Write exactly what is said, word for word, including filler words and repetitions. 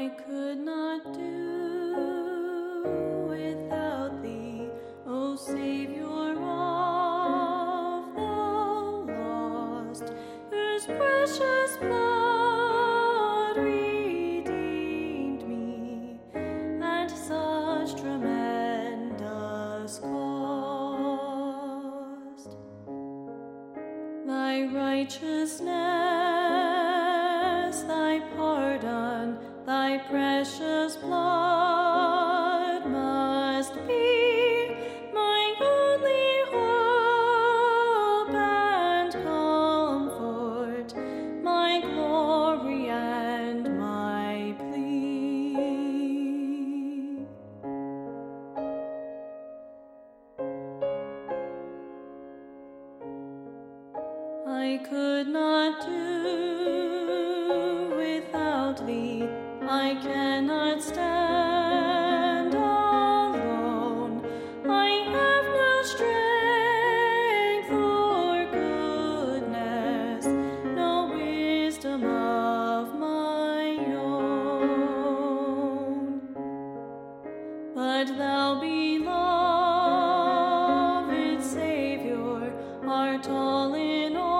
I could not do without thee, O Savior of the lost, whose precious blood redeemed me at such tremendous cost. Thy righteousness, thy pardon, thy precious blood must be my only hope and comfort, my glory and my plea. I could not do without thee, I cannot stand alone. I have no strength or goodness, no wisdom of my own. But thou, beloved Savior, art all in all.